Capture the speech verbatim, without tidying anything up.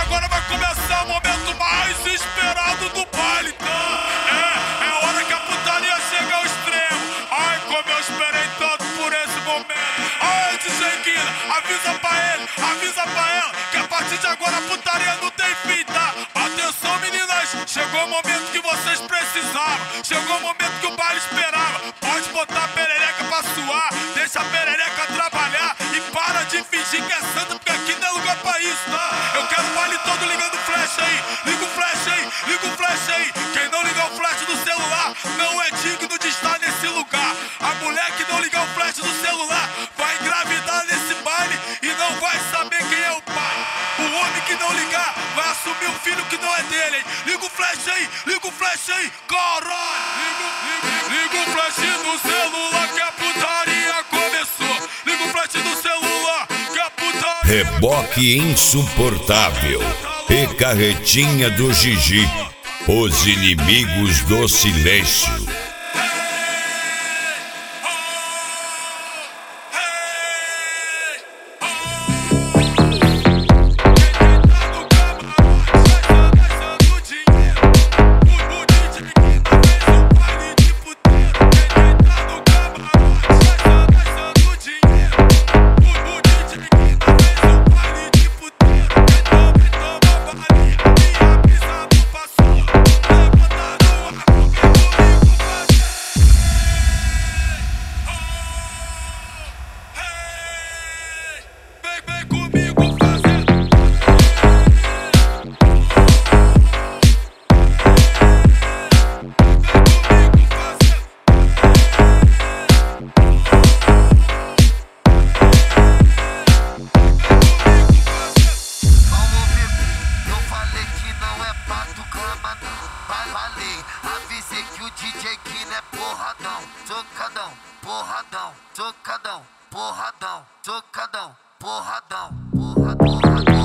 agora vai começar o momento mais esperado do baile. É, é hora que a putaria chega ao extremo. Ai, como eu esperei tanto por esse momento. Ai, D J Guina, avisa pra ele, avisa pra ela, que a partir de agora a putaria não tem fim, tá? Atenção, meninas, chegou o momento que vocês precisavam. Chegou o momento que o baile esperava. Pode botar a perereca pra suar, deixa a perereca trabalhar e para de fingir que é santa, porque aqui não é lugar pra isso, tá? Eu quero o baile todo ligando flash aí, liga o flash aí, liga o flash aí. Quem não ligar o flash do celular não é digno de estar nesse lugar. A mulher que não ligar o flash do celular vai engravidar nesse baile e não vai saber quem é o pai. O homem que não ligar vai assumir um filho que não é dele, hein? Liga o flash aí, liga o flash aí, caralho! Liga, liga, liga o flash do celular que a putaria começou. Liga o flash do celular que a putaria... Reboque insuportável e carretinha do Gigi, os inimigos do silêncio. Avisei que o D J Guina é porradão, tocadão, porradão, tocadão, porradão, tocadão, porradão, porradão, porradão.